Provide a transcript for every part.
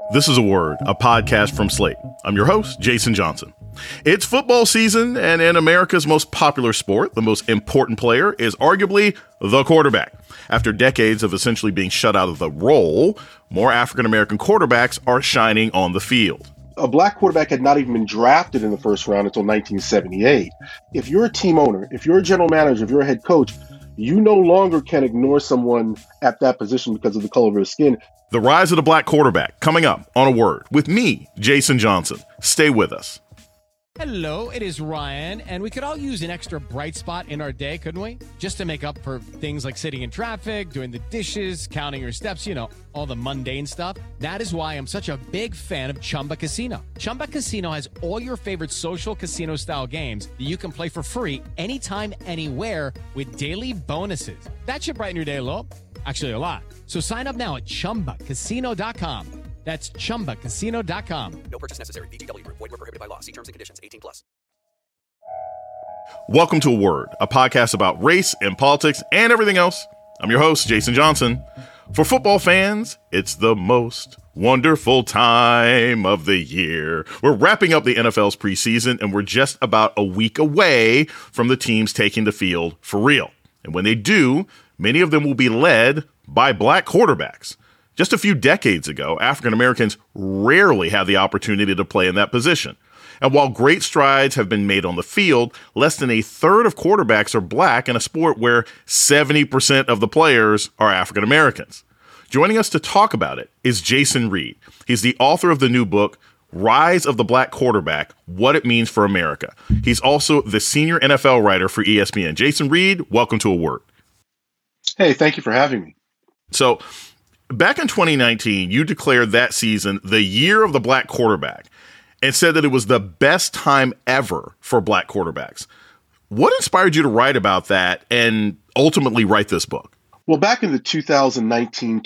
This is A Word, a podcast from Slate. I'm your host, Jason Johnson. It's football season, and in America's most popular sport, the most important player is arguably the quarterback. After decades of essentially being shut out of the role, more African-American quarterbacks are shining on the field. A black quarterback had not even been drafted in the first round until 1978. If you're a team owner, if you're a general manager, if you're a head coach, you no longer can ignore someone at that position because of the color of their skin. The rise of the black quarterback, coming up on A Word with me, Jason Johnson. Stay with us. Hello, it is Ryan, and we could all use an extra bright spot in our day, couldn't we? Just to make up for things like sitting in traffic, doing the dishes, counting your steps, all the mundane stuff. That is why I'm such a big fan of Chumba Casino. Chumba Casino has all your favorite social casino-style games that you can play for free anytime, anywhere with daily bonuses. That should brighten your day a little. Actually, a lot. So sign up now at ChumbaCasino.com. That's ChumbaCasino.com. No purchase necessary. VGW Group. Void where prohibited by law. See terms and conditions. 18+. Welcome to A Word, a podcast about race and politics and everything else. I'm your host, Jason Johnson. For football fans, it's the most wonderful time of the year. We're wrapping up the NFL's preseason, and we're just about a week away from the teams taking the field for real. And when they do, many of them will be led by black quarterbacks. Just a few decades ago, African Americans rarely had the opportunity to play in that position. And while great strides have been made on the field, less than a third of quarterbacks are black in a sport where 70% of the players are African Americans. Joining us to talk about it is Jason Reed. He's the author of the new book, Rise of the Black Quarterback, What It Means for America. He's also the senior NFL writer for ESPN. Jason Reed, welcome to A Word. Hey, thank you for having me. So, back in 2019, you declared that season the year of the black quarterback and said that it was the best time ever for black quarterbacks. What inspired you to write about that and ultimately write this book? Well, back in the 2019-2020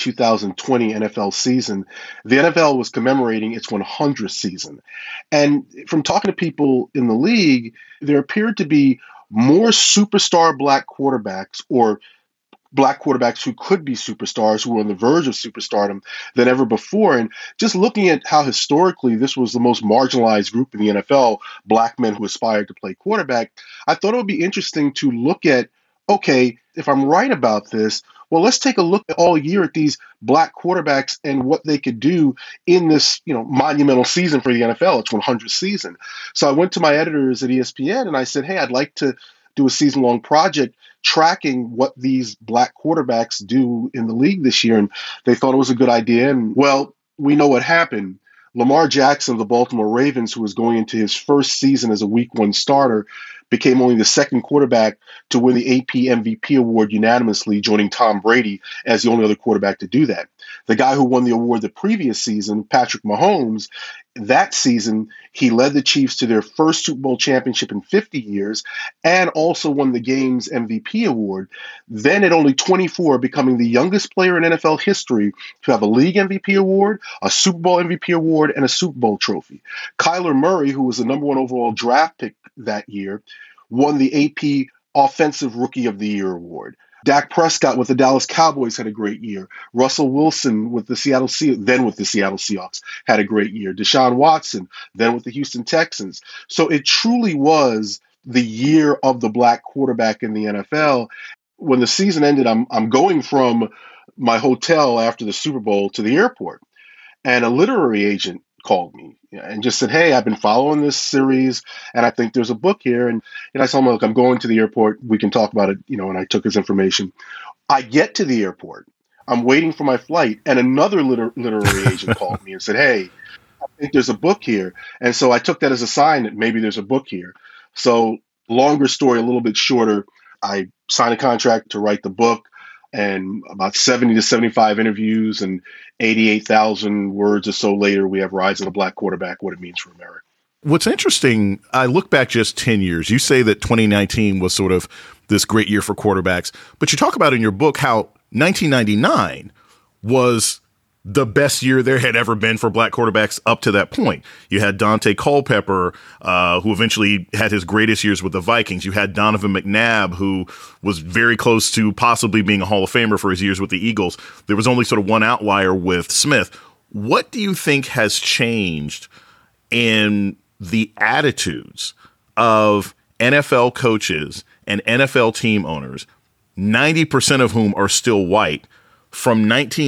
NFL season, the NFL was commemorating its 100th season. And from talking to people in the league, there appeared to be more superstar black quarterbacks or black quarterbacks who could be superstars, who were on the verge of superstardom than ever before. And just looking at how historically this was the most marginalized group in the NFL, black men who aspired to play quarterback, I thought it would be interesting to look at, okay, if I'm right about this, well, let's take a look all year at these black quarterbacks and what they could do in this, monumental season for the NFL, its 100th season. So I went to my editors at ESPN and I said, hey, I'd like to do a season-long project tracking what these black quarterbacks do in the league this year. And they thought it was a good idea. And, well, we know what happened. Lamar Jackson of the Baltimore Ravens, who was going into his first season as a Week 1 starter, became only the second quarterback to win the AP MVP award unanimously, joining Tom Brady as the only other quarterback to do that. The guy who won the award the previous season, Patrick Mahomes, that season, he led the Chiefs to their first Super Bowl championship in 50 years and also won the game's MVP award. Then at only 24, becoming the youngest player in NFL history to have a league MVP award, a Super Bowl MVP award, and a Super Bowl trophy. Kyler Murray, who was the number 1 overall draft pick that year, won the AP Offensive Rookie of the Year award. Dak Prescott with the Dallas Cowboys had a great year. Russell Wilson with the Seattle Seahawks had a great year. Deshaun Watson, then with the Houston Texans. So it truly was the year of the black quarterback in the NFL. When the season ended, I'm going from my hotel after the Super Bowl to the airport, and a literary agent called me and just said, hey, I've been following this series and I think there's a book here. And I told him, look, I'm going to the airport. We can talk about it, and I took his information. I get to the airport. I'm waiting for my flight. And another literary agent called me and said, hey, I think there's a book here. And so I took that as a sign that maybe there's a book here. So longer story, a little bit shorter. I signed a contract to write the book. And about 70 to 75 interviews and 88,000 words or so later, we have Rise of the Black Quarterback, What It Means for America. What's interesting, I look back just 10 years. You say that 2019 was sort of this great year for quarterbacks, but you talk about in your book how 1999 was the best year there had ever been for black quarterbacks up to that point. You had Dante Culpepper, who eventually had his greatest years with the Vikings. You had Donovan McNabb, who was very close to possibly being a Hall of Famer for his years with the Eagles. There was only sort of one outlier with Smith. What do you think has changed in the attitudes of NFL coaches and NFL team owners, 90% of whom are still white, from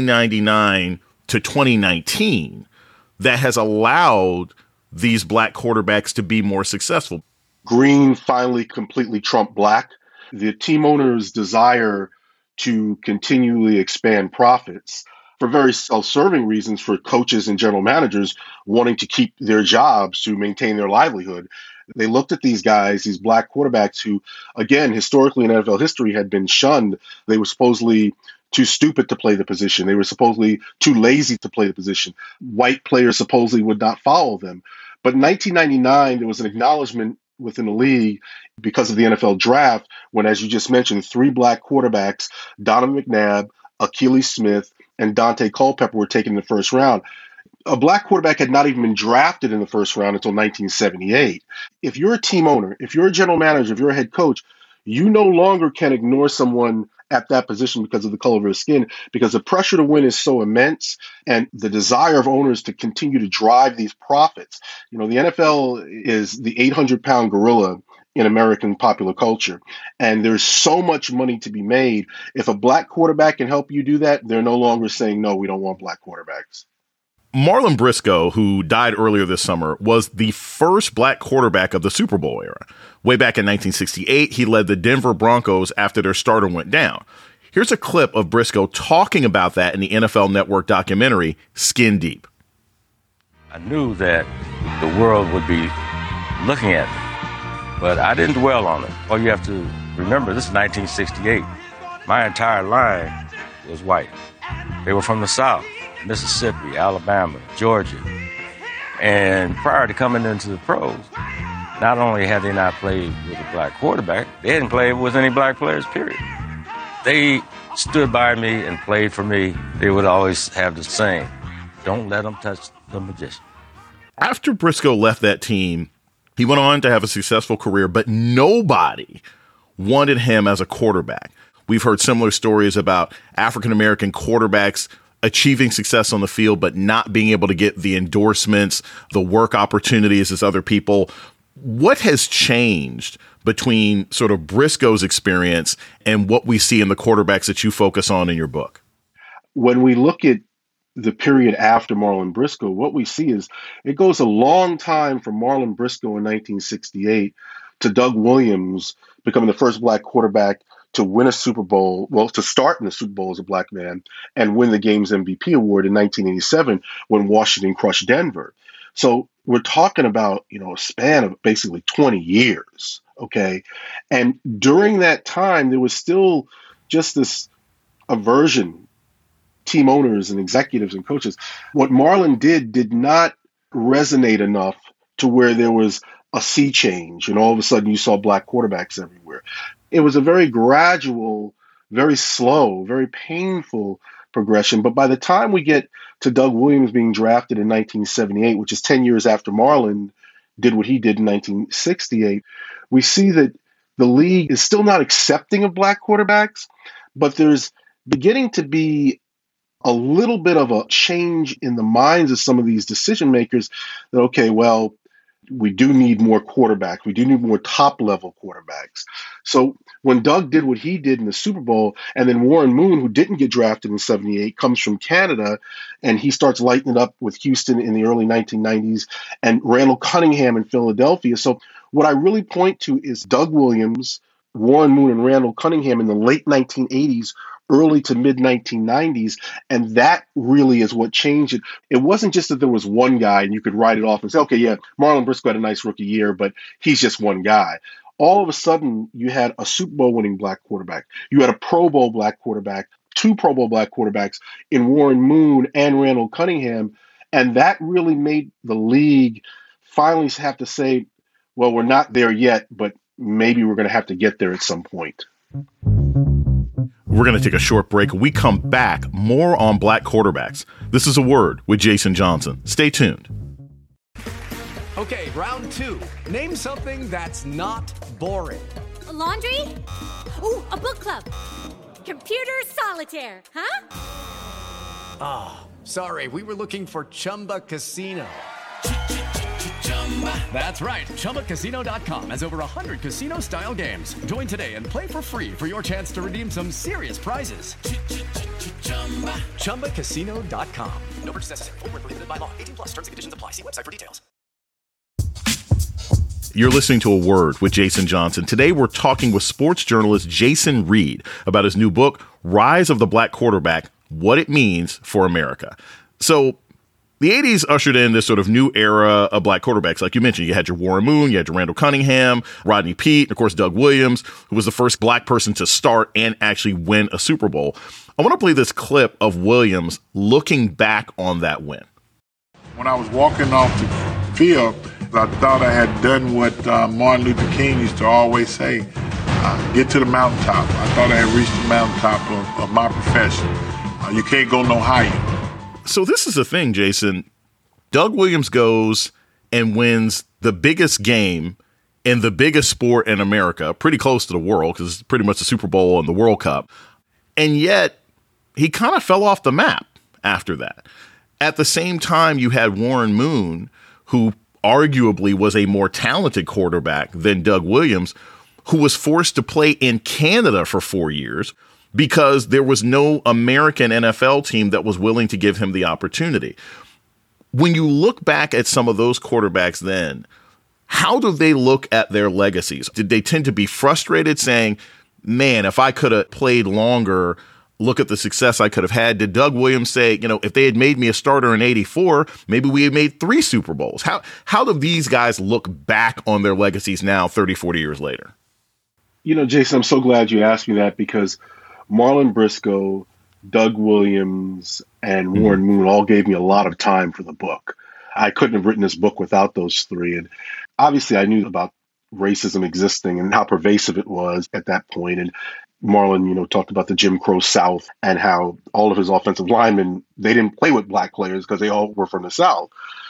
1999 to 2019, that has allowed these black quarterbacks to be more successful? Green finally completely trumped black. The team owners' desire to continually expand profits for very self-serving reasons, for coaches and general managers wanting to keep their jobs to maintain their livelihood. They looked at these guys, these black quarterbacks who, again, historically in NFL history had been shunned. They were supposedly too stupid to play the position. They were supposedly too lazy to play the position. White players supposedly would not follow them. But in 1999, there was an acknowledgement within the league because of the NFL draft when, as you just mentioned, 3 black quarterbacks, Donovan McNabb, Akili Smith, and Dante Culpepper were taken in the first round. A black quarterback had not even been drafted in the first round until 1978. If you're a team owner, if you're a general manager, if you're a head coach, you no longer can ignore someone at that position because of the color of their skin, because the pressure to win is so immense and the desire of owners to continue to drive these profits. You know, the NFL is the 800-pound gorilla in American popular culture. And there's so much money to be made. If a black quarterback can help you do that, they're no longer saying, no, we don't want black quarterbacks. Marlon Briscoe, who died earlier this summer, was the first black quarterback of the Super Bowl era. Way back in 1968, he led the Denver Broncos after their starter went down. Here's a clip of Briscoe talking about that in the NFL Network documentary, Skin Deep. I knew that the world would be looking at me, but I didn't dwell on it. All you have to remember, this is 1968. My entire line was white. They were from the South, Mississippi, Alabama, Georgia. And prior to coming into the pros, not only had they not played with a black quarterback, they hadn't played with any black players, period. They stood by me and played for me. They would always have the saying, don't let them touch the magician. After Briscoe left that team, he went on to have a successful career, but nobody wanted him as a quarterback. We've heard similar stories about African-American quarterbacks achieving success on the field, but not being able to get the endorsements, the work opportunities as other people. What has changed between sort of Briscoe's experience and what we see in the quarterbacks that you focus on in your book? When we look at the period after Marlon Briscoe, what we see is it goes a long time from Marlon Briscoe in 1968 to Doug Williams becoming the first black quarterback to win a Super Bowl, well, to start in the Super Bowl as a black man and win the game's MVP award in 1987 when Washington crushed Denver. So we're talking about, a span of basically 20 years, okay? And during that time, there was still just this aversion, team owners and executives and coaches. What Marlon did not resonate enough to where there was a sea change and all of a sudden you saw black quarterbacks everywhere. It was a very gradual, very slow, very painful progression. But by the time we get to Doug Williams being drafted in 1978, which is 10 years after Marlon did what he did in 1968, we see that the league is still not accepting of black quarterbacks, but there's beginning to be a little bit of a change in the minds of some of these decision makers that, okay, well, we do need more quarterbacks. We do need more top-level quarterbacks. So when Doug did what he did in the Super Bowl, and then Warren Moon, who didn't get drafted in 78, comes from Canada, and he starts lighting it up with Houston in the early 1990s, and Randall Cunningham in Philadelphia. So what I really point to is Doug Williams, Warren Moon, and Randall Cunningham in the late 1980s, early to mid 1990s. And that really is what changed it. It wasn't just that there was one guy and you could write it off and say, okay, yeah, Marlon Briscoe had a nice rookie year, but he's just one guy. All of a sudden you had a Super Bowl winning black quarterback. You had a Pro Bowl black quarterback, 2 Pro Bowl black quarterbacks in Warren Moon and Randall Cunningham. And that really made the league finally have to say, well, we're not there yet, but maybe we're going to have to get there at some point. We're going to take a short break. When we come back, more on black quarterbacks. This is A Word with Jason Johnson. Stay tuned. Okay, round 2. Name something that's not boring. A laundry? Ooh, a book club. Computer solitaire, huh? Sorry, we were looking for Chumba Casino. That's right. ChumbaCasino.com has over 100 casino-style games. Join today and play for free for your chance to redeem some serious prizes. ChumbaCasino.com. No purchase necessary. Void where prohibited by law. 18 plus terms and conditions apply. See website for details. You're listening to A Word with Jason Johnson. Today, we're talking with sports journalist Jason Reed about his new book, Rise of the Black Quarterback, What It Means for America. So the 80s ushered in this sort of new era of black quarterbacks. Like you mentioned, you had your Warren Moon, you had your Randall Cunningham, Rodney Peete, and of course, Doug Williams, who was the first black person to start and actually win a Super Bowl. I want to play this clip of Williams looking back on that win. When I was walking off the field, I thought I had done what Martin Luther King used to always say, get to the mountaintop. I thought I had reached the mountaintop of my profession. You can't go no higher. So this is the thing, Jason. Doug Williams goes and wins the biggest game in the biggest sport in America, pretty close to the world, because it's pretty much the Super Bowl and the World Cup. And yet he kind of fell off the map after that. At the same time, you had Warren Moon, who arguably was a more talented quarterback than Doug Williams, who was forced to play in Canada for 4 years because there was no American NFL team that was willing to give him the opportunity. When you look back at some of those quarterbacks then, how do they look at their legacies? Did they tend to be frustrated saying, man, if I could have played longer, look at the success I could have had? Did Doug Williams say, if they had made me a starter in '84, maybe we had made 3 Super Bowls? How do these guys look back on their legacies now, 30, 40 years later? Jason, I'm so glad you asked me that because Marlon Briscoe, Doug Williams, and Warren Moon all gave me a lot of time for the book. I couldn't have written this book without those three. And obviously I knew about racism existing and how pervasive it was at that point. And Marlon, talked about the Jim Crow South and how all of his offensive linemen, they didn't play with black players because they all were from the South.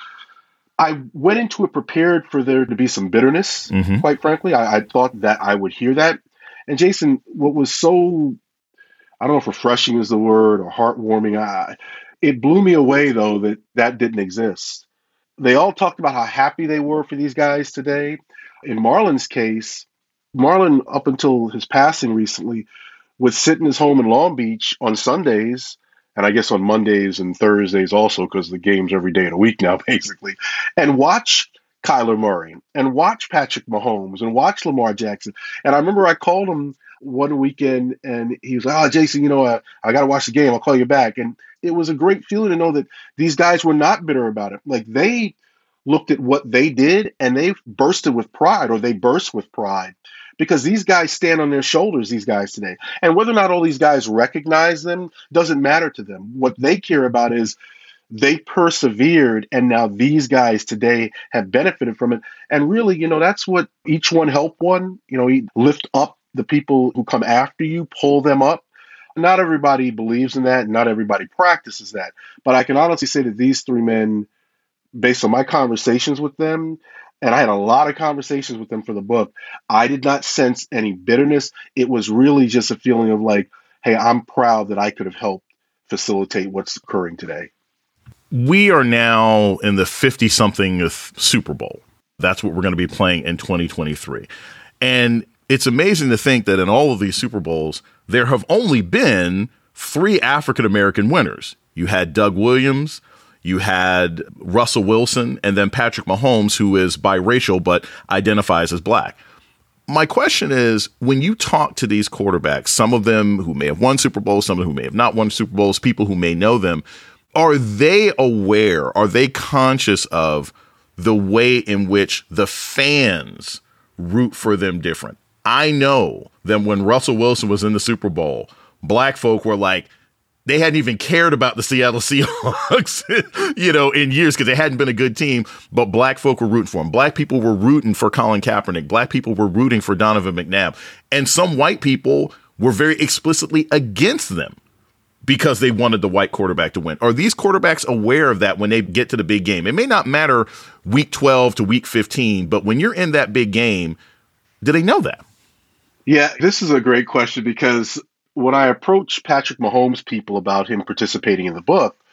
I went into it prepared for there to be some bitterness, quite frankly. I thought that I would hear that. And Jason, what was so, I don't know if refreshing is the word or heartwarming, it blew me away, though, that didn't exist. They all talked about how happy they were for these guys today. In Marlon's case, Marlon, up until his passing recently, would sit in his home in Long Beach on Sundays, and I guess on Mondays and Thursdays also, because the game's every day of the week now, basically, and watch Kyler Murray and watch Patrick Mahomes and watch Lamar Jackson. And I remember I called him one weekend and he was like, "Oh, Jason, I got to watch the game. I'll call you back." And it was a great feeling to know that these guys were not bitter about it. Like, they looked at what they did and they burst with pride because these guys stand on their shoulders, these guys today. And whether or not all these guys recognize them doesn't matter to them. What they care about is they persevered, and now these guys today have benefited from it. And really, that's what each one help one. You lift up the people who come after you, pull them up. Not everybody believes in that, and not everybody practices that. But I can honestly say that these three men, based on my conversations with them, and I had a lot of conversations with them for the book, I did not sense any bitterness. It was really just a feeling of like, hey, I'm proud that I could have helped facilitate what's occurring today. We are now in the 50-something Super Bowl. That's what we're going to be playing in 2023. And it's amazing to think that in all of these Super Bowls, there have only been 3 African-American winners. You had Doug Williams, you had Russell Wilson, and then Patrick Mahomes, who is biracial but identifies as black. My question is, when you talk to these quarterbacks, some of them who may have won Super Bowls, some of them who may have not won Super Bowls, people who may know them, are they aware, are they conscious of the way in which the fans root for them different? I know that when Russell Wilson was in the Super Bowl, black folk were like, they hadn't even cared about the Seattle Seahawks, in years because they hadn't been a good team, but black folk were rooting for him. Black people were rooting for Colin Kaepernick. Black people were rooting for Donovan McNabb. And some white people were very explicitly against them because they wanted the white quarterback to win. Are these quarterbacks aware of that when they get to the big game? It may not matter week 12 to week 15, but when you're in that big game, do they know that? Yeah, this is a great question because when I approached Patrick Mahomes people about him participating in the book,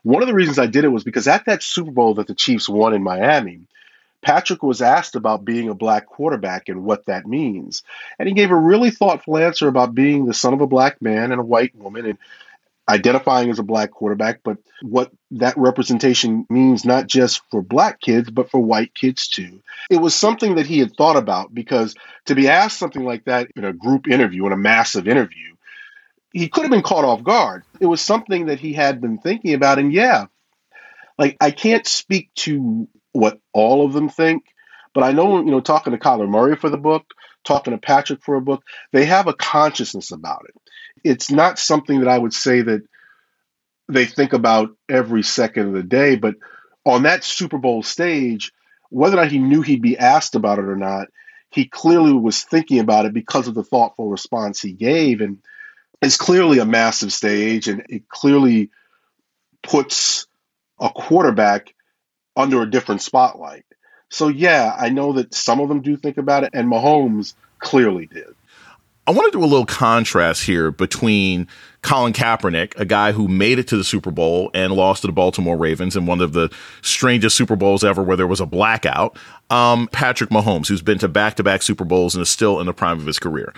One of the reasons I did it was because at that Super Bowl that the Chiefs won in Miami, Patrick was asked about being a black quarterback and what that means. And he gave a really thoughtful answer about being the son of a black man and a white woman and identifying as a black quarterback, but what that representation means not just for black kids, but for white kids too. It was something that he had thought about, because to be asked something like that in a group interview, in a massive interview, he could have been caught off guard. It was something that he had been thinking about. And yeah, like, I can't speak to what all of them think, but I know, talking to Kyler Murray for the book, talking to Patrick for a book, they have a consciousness about it. It's not something that I would say that they think about every second of the day, but on that Super Bowl stage, whether or not he knew he'd be asked about it or not, he clearly was thinking about it because of the thoughtful response he gave. And it's clearly a massive stage, and it clearly puts a quarterback under a different spotlight. So yeah, I know that some of them do think about it, and Mahomes clearly did. I want to do a little contrast here between Colin Kaepernick, a guy who made it to the Super Bowl and lost to the Baltimore Ravens in one of the strangest Super Bowls ever where there was a blackout, Patrick Mahomes, who's been to back-to-back Super Bowls and is still in the prime of his career.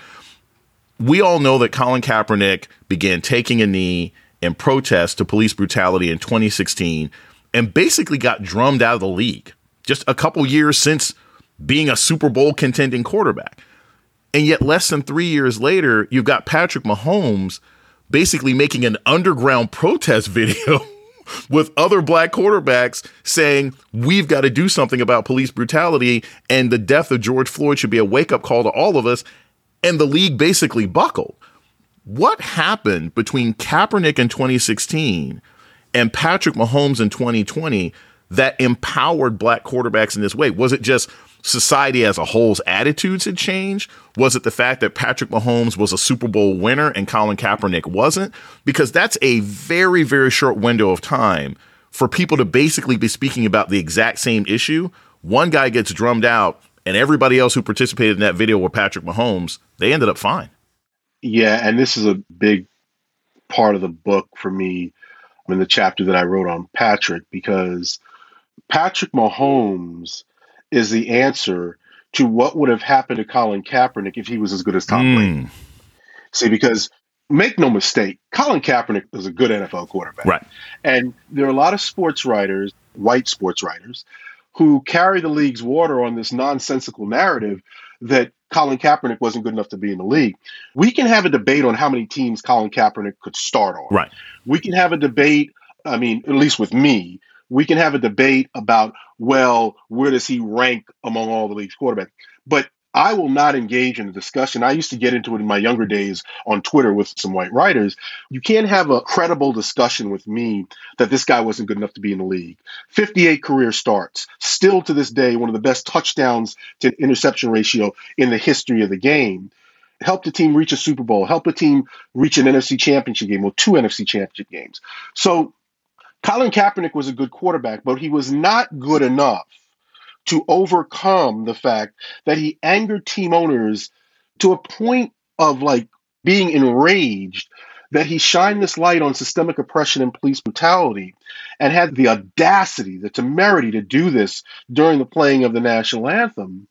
We all know that Colin Kaepernick began taking a knee in protest to police brutality in 2016 and basically got drummed out of the league just a couple years since being a Super Bowl contending quarterback. And yet less than 3 years later, you've got Patrick Mahomes basically making an underground protest video with other black quarterbacks saying, we've got to do something about police brutality, and the death of George Floyd should be a wake-up call to all of us. And the league basically buckled. What happened between Kaepernick in 2016 and Patrick Mahomes in 2020 that empowered black quarterbacks in this way? Was it just society as a whole's attitudes had changed? Was it the fact that Patrick Mahomes was a Super Bowl winner and Colin Kaepernick wasn't? Because that's a very, very short window of time for people to basically be speaking about the exact same issue. One guy gets drummed out, and everybody else who participated in that video with Patrick Mahomes, they ended up fine. Yeah, and this is a big part of the book for me in the chapter that I wrote on Patrick, because Patrick Mahomes is the answer to what would have happened to Colin Kaepernick if he was as good as Tom Brady. See, because make no mistake, Colin Kaepernick is a good NFL quarterback. Right. And there are a lot of sports writers, white sports writers, who carry the league's water on this nonsensical narrative that Colin Kaepernick wasn't good enough to be in the league. We can have a debate on how many teams Colin Kaepernick could start on. Right. We can have a debate, I mean, at least with me, we can have a debate about, well, where does he rank among all the league's quarterbacks? But I will not engage in a discussion. I used to get into it in my younger days on Twitter with some white writers. You can't have a credible discussion with me that this guy wasn't good enough to be in the league. 58 career starts, still to this day, one of the best touchdowns to interception ratio in the history of the game. Helped the team reach a Super Bowl, helped the team reach an NFC championship game, or 2 NFC championship games. So Colin Kaepernick was a good quarterback, but he was not good enough to overcome the fact that he angered team owners to a point of like being enraged that he shined this light on systemic oppression and police brutality and had the audacity, the temerity to do this during the playing of the national anthem.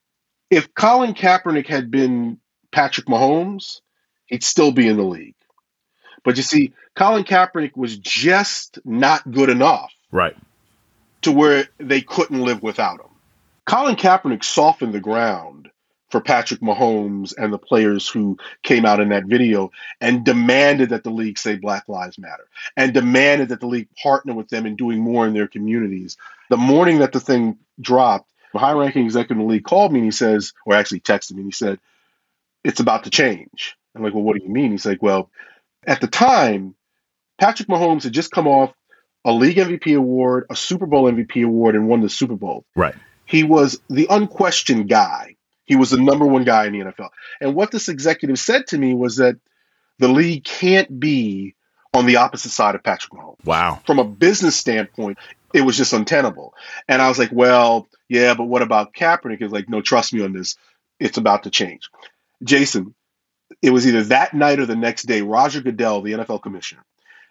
If Colin Kaepernick had been Patrick Mahomes, he'd still be in the league. But you see, Colin Kaepernick was just not good enough. Right. To where they couldn't live without him. Colin Kaepernick softened the ground for Patrick Mahomes and the players who came out in that video and demanded that the league say Black Lives Matter and demanded that the league partner with them in doing more in their communities. The morning that the thing dropped, the high-ranking executive in the league called me and he says, or actually texted me, and he said, it's about to change. I'm like, well, what do you mean? He's like, well, at the time, Patrick Mahomes had just come off a league MVP award, a Super Bowl MVP award, and won the Super Bowl. Right. He was the unquestioned guy. He was the number one guy in the NFL. And what this executive said to me was that the league can't be on the opposite side of Patrick Mahomes. Wow. From a business standpoint, it was just untenable. And I was like, well, yeah, but what about Kaepernick? He's like, no, trust me on this. It's about to change. Jason, it was either that night or the next day, Roger Goodell, the NFL commissioner,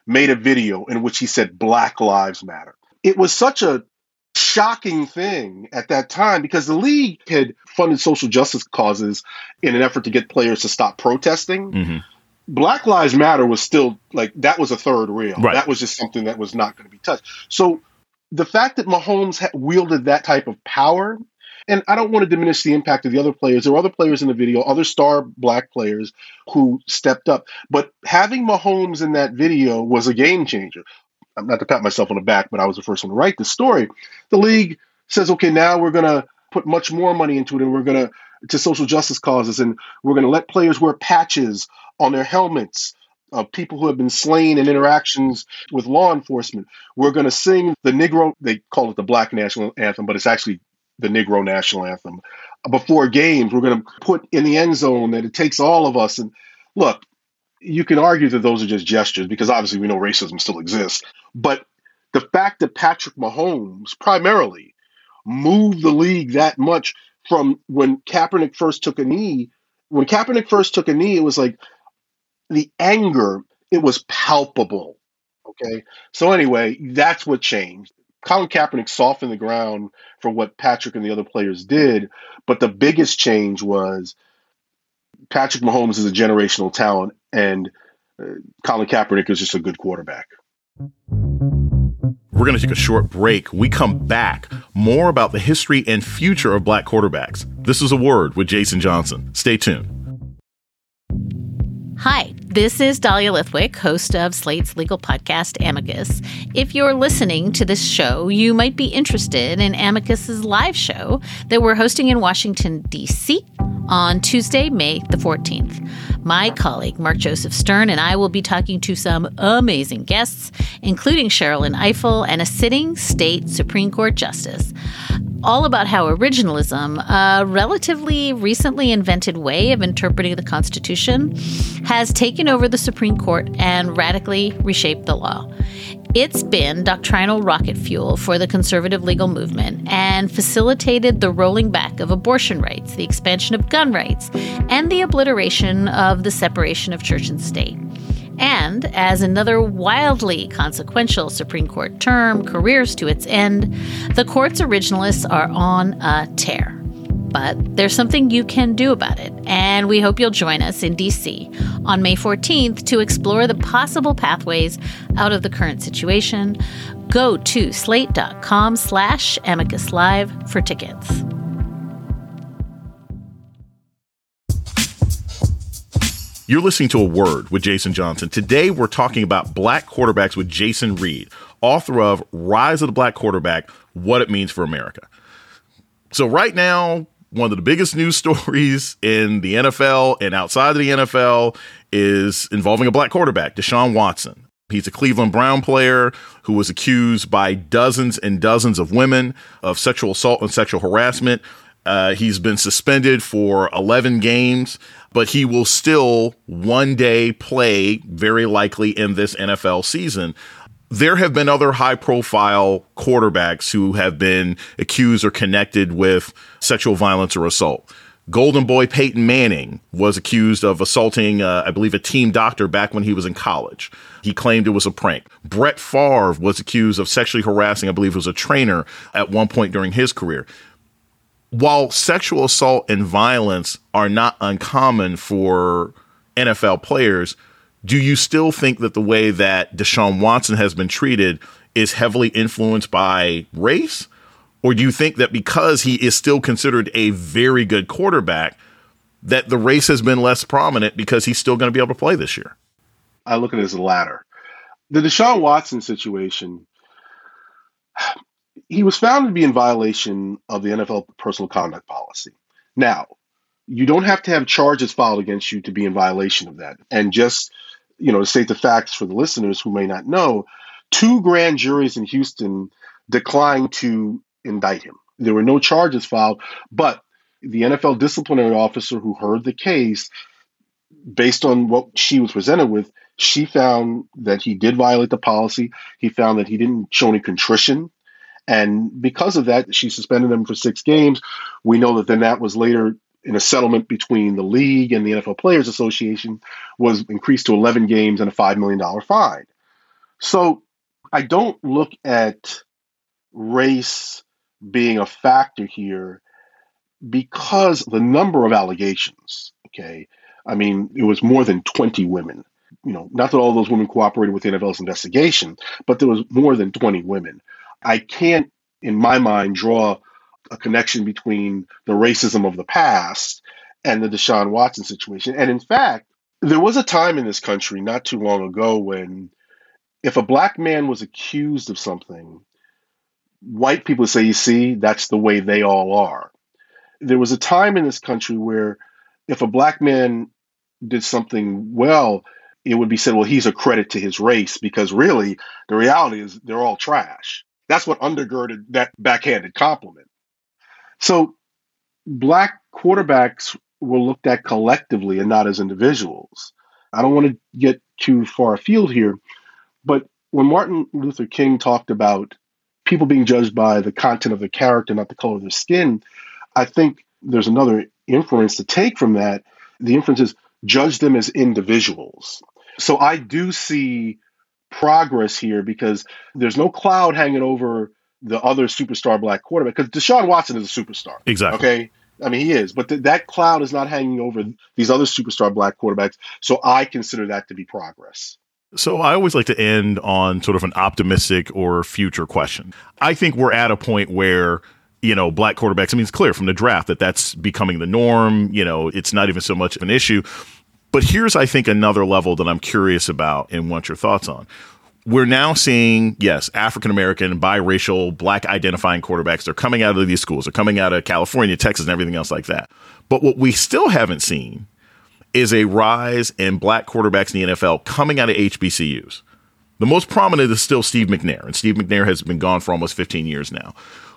made a video in which he said Black Lives Matter. It was such a shocking thing at that time because the league had funded social justice causes in an effort to get players to stop protesting. Mm-hmm. Black Lives Matter was still like, that was a third rail. Right. That was just something that was not going to be touched. So the fact that Mahomes wielded that type of power, and I don't want to diminish the impact of the other players. There were other players in the video, other star Black players who stepped up. But having Mahomes in that video was a game changer. I'm not to pat myself on the back, but I was the first one to write this story. The league says, okay, now we're going to put much more money into it, and we're going to social justice causes, and we're going to let players wear patches on their helmets of people who have been slain in interactions with law enforcement. We're going to sing the Negro, they call it the Black National Anthem, but it's actually the Negro National Anthem. Before games, we're going to put in the end zone that it takes all of us. And look, you can argue that those are just gestures because obviously we know racism still exists. But the fact that Patrick Mahomes primarily moved the league that much from when Kaepernick first took a knee, it was like the anger, it was palpable. Okay. So anyway, that's what changed. Colin Kaepernick softened the ground for what Patrick and the other players did. But the biggest change was Patrick Mahomes is a generational talent, and Colin Kaepernick is just a good quarterback. We're going to take a short break. We come back. More about the history and future of Black quarterbacks. This is A Word with Jason Johnson. Stay tuned. Hi, this is Dahlia Lithwick, host of Slate's legal podcast, Amicus. If you're listening to this show, you might be interested in Amicus's live show that we're hosting in Washington, D.C. on Tuesday, May the 14th. My colleague, Mark Joseph Stern, and I will be talking to some amazing guests, including Sherrilyn Ifill and a sitting state Supreme Court justice, all about how originalism, a relatively recently invented way of interpreting the Constitution, has taken over the Supreme Court and radically reshaped the law. It's been doctrinal rocket fuel for the conservative legal movement and facilitated the rolling back of abortion rights, the expansion of gun rights, and the obliteration of the separation of church and state. And as another wildly consequential Supreme Court term careers to its end, the court's originalists are on a tear. But there's something you can do about it, and we hope you'll join us in D.C. on May 14th to explore the possible pathways out of the current situation. Go to slate.com/Amicus Live for tickets. You're listening to A Word with Jason Johnson. Today, we're talking about Black quarterbacks with Jason Reed, author of Rise of the Black Quarterback, What It Means for America. So right now, one of the biggest news stories in the NFL and outside of the NFL is involving a Black quarterback, Deshaun Watson. He's a Cleveland Brown player who was accused by dozens and dozens of women of sexual assault and sexual harassment. He's been suspended for 11 games, but he will still one day play, very likely in this NFL season. There have been other high-profile quarterbacks who have been accused or connected with sexual violence or assault. Golden Boy Peyton Manning was accused of assaulting, I believe, a team doctor back when he was in college. He claimed it was a prank. Brett Favre was accused of sexually harassing, I believe it was a trainer at one point during his career. While sexual assault and violence are not uncommon for NFL players, do you still think that the way that Deshaun Watson has been treated is heavily influenced by race? Or do you think that because he is still considered a very good quarterback, that the race has been less prominent because he's still going to be able to play this year? I look at it as the latter. The Deshaun Watson situation, he was found to be in violation of the NFL personal conduct policy. Now, you don't have to have charges filed against you to be in violation of that. And just, to state the facts for the listeners who may not know, 2 grand juries in Houston declined to indict him. There were no charges filed, but the NFL disciplinary officer who heard the case, based on what she was presented with, she found that he did violate the policy. He found that he didn't show any contrition. And because of that, she suspended him for 6 games. We know that then that was later in a settlement between the league and the NFL Players Association was increased to 11 games and a $5 million fine. So I don't look at race being a factor here because the number of allegations, okay? I mean, it was more than 20 women. Not that all those women cooperated with the NFL's investigation, but there was more than 20 women. I can't, in my mind, draw a connection between the racism of the past and the Deshaun Watson situation. And in fact, there was a time in this country not too long ago when if a black man was accused of something, white people say, you see, that's the way they all are. There was a time in this country where if a black man did something well, it would be said, well, he's a credit to his race, because really the reality is they're all trash. That's what undergirded that backhanded compliment. So black quarterbacks were looked at collectively and not as individuals. I don't want to get too far afield here, but when Martin Luther King talked about people being judged by the content of their character, not the color of their skin, I think there's another inference to take from that. The inference is judge them as individuals. So I do see progress here because there's no cloud hanging over the other superstar black quarterback, because Deshaun Watson is a superstar. Exactly. Okay. I mean, he is, but that cloud is not hanging over these other superstar black quarterbacks. So I consider that to be progress. So I always like to end on sort of an optimistic or future question. I think we're at a point where, black quarterbacks, I mean, it's clear from the draft that that's becoming the norm. It's not even so much of an issue. But here's, I think, another level that I'm curious about and want your thoughts on. We're now seeing, yes, African-American, biracial, black identifying quarterbacks. They're coming out of these schools. They're coming out of California, Texas, and everything else like that. But what we still haven't seen is a rise in black quarterbacks in the NFL coming out of HBCUs. The most prominent is still Steve McNair, and Steve McNair has been gone for almost 15 years now.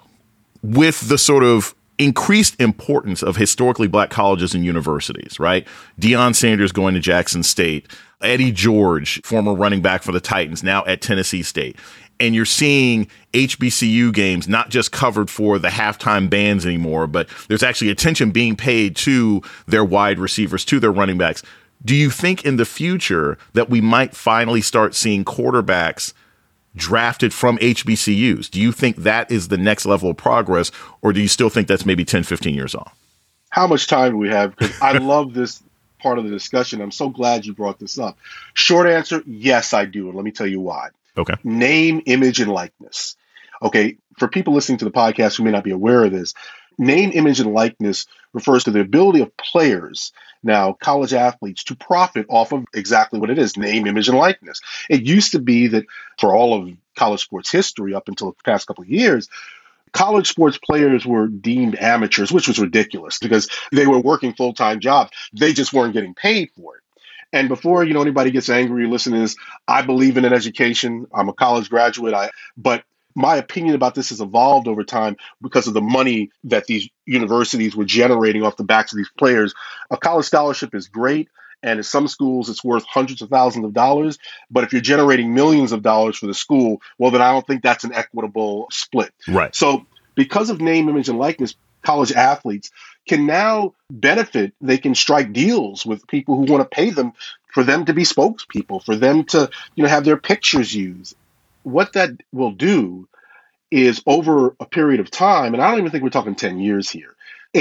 With the sort of increased importance of historically black colleges and universities, right? Deion Sanders going to Jackson State, Eddie George, former running back for the Titans, now at Tennessee State. And you're seeing HBCU games not just covered for the halftime bands anymore, but there's actually attention being paid to their wide receivers, to their running backs. Do you think in the future that we might finally start seeing quarterbacks drafted from HBCUs? Do you think that is the next level of progress, or do you still think that's maybe 10, 15 years off? How much time do we have? Because I love this part of the discussion. I'm so glad you brought this up. Short answer, yes, I do. And let me tell you why. Okay. Name, image, and likeness. Okay. For people listening to the podcast who may not be aware of this, name, image, and likeness refers to the ability of players, now college athletes, to profit off of exactly what it is, name, image, and likeness. It used to be that for all of college sports history up until the past couple of years, college sports players were deemed amateurs, which was ridiculous because they were working full-time jobs. They just weren't getting paid for it. And before anybody gets angry listening to this, I believe in an education. I'm a college graduate, but my opinion about this has evolved over time because of the money that these universities were generating off the backs of these players. A college scholarship is great, and in some schools it's worth hundreds of thousands of dollars. But if you're generating millions of dollars for the school, well, then I don't think that's an equitable split. Right. So because of name, image, and likeness, college athletes can now benefit. They can strike deals with people who want to pay them for them to be spokespeople, for them to have their pictures used. What that will do is over a period of time, and I don't even think we're talking 10 years here,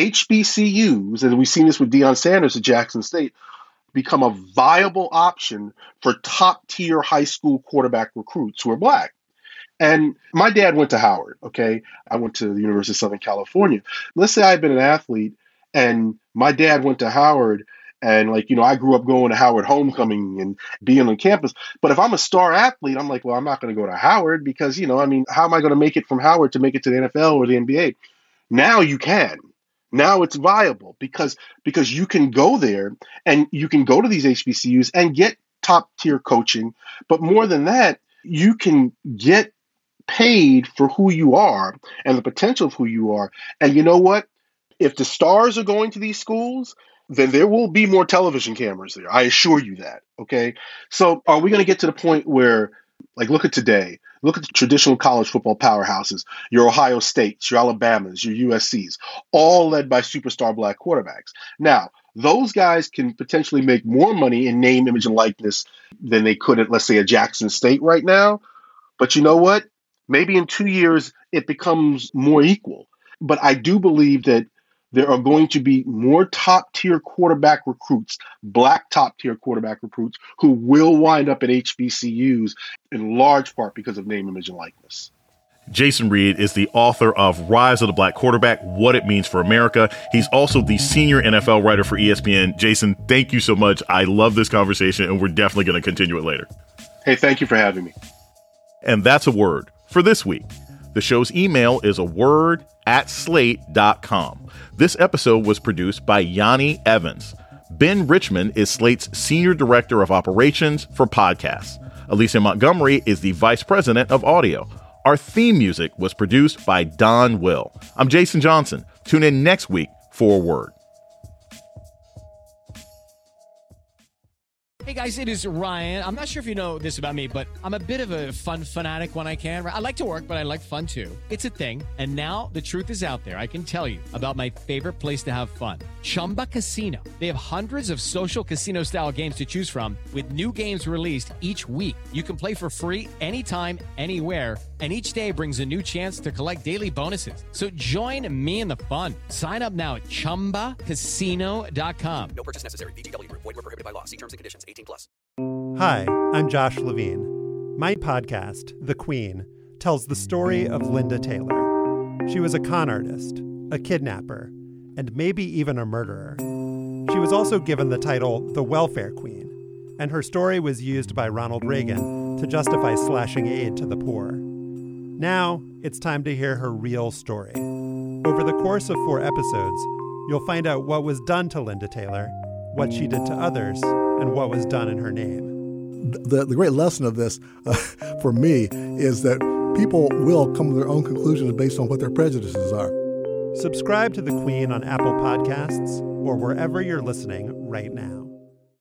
HBCUs, and we've seen this with Deion Sanders at Jackson State, become a viable option for top-tier high school quarterback recruits who are black. And my dad went to Howard, okay? I went to the University of Southern California. Let's say I had been an athlete and my dad went to Howard and I grew up going to Howard homecoming and being on campus. But if I'm a star athlete, I'm like, well, I'm not going to go to Howard because, how am I going to make it from Howard to make it to the NFL or the NBA? Now you can. Now it's viable because you can go there and you can go to these HBCUs and get top tier coaching. But more than that, you can get paid for who you are and the potential of who you are. And you know what? If the stars are going to these schools, then there will be more television cameras there. I assure you that. Okay. So are we going to get to the point where Like, look at today. Look at the traditional college football powerhouses, your Ohio States, your Alabamas, your USCs, all led by superstar black quarterbacks. Now, those guys can potentially make more money in name, image, and likeness than they could at, let's say, a Jackson State right now. But you know what? Maybe in 2 years, it becomes more equal. But I do believe that there are going to be more top-tier quarterback recruits, black top-tier quarterback recruits, who will wind up at HBCUs in large part because of name, image, and likeness. Jason Reed is the author of Rise of the Black Quarterback, What It Means for America. He's also the senior NFL writer for ESPN. Jason, thank you so much. I love this conversation, and we're definitely going to continue it later. Hey, thank you for having me. And that's a word for this week. The show's email is aword@slate.com. This episode was produced by Yanni Evans. Ben Richmond is Slate's Senior Director of Operations for Podcasts. Alicia Montgomery is the Vice President of Audio. Our theme music was produced by Don Will. I'm Jason Johnson. Tune in next week for a word. Hey guys, it is Ryan. I'm not sure if you know this about me, but I'm a bit of a fun fanatic when I can. I like to work, but I like fun too. It's a thing. And now the truth is out there. I can tell you about my favorite place to have fun. Chumba Casino. They have hundreds of social casino style games to choose from with new games released each week. You can play for free anytime, anywhere. And each day brings a new chance to collect daily bonuses. So join me in the fun. Sign up now at ChumbaCasino.com. No purchase necessary. VGW Group. Void where prohibited by law. See terms and conditions. 18+. Hi, I'm Josh Levine. My podcast, The Queen, tells the story of Linda Taylor. She was a con artist, a kidnapper, and maybe even a murderer. She was also given the title the Welfare Queen, and her story was used by Ronald Reagan to justify slashing aid to the poor. Now, it's time to hear her real story. Over the course of 4 episodes, you'll find out what was done to Linda Taylor, what she did to others, and what was done in her name. The great lesson of this, for me, is that people will come to their own conclusions based on what their prejudices are. Subscribe to The Queen on Apple Podcasts or wherever you're listening right now.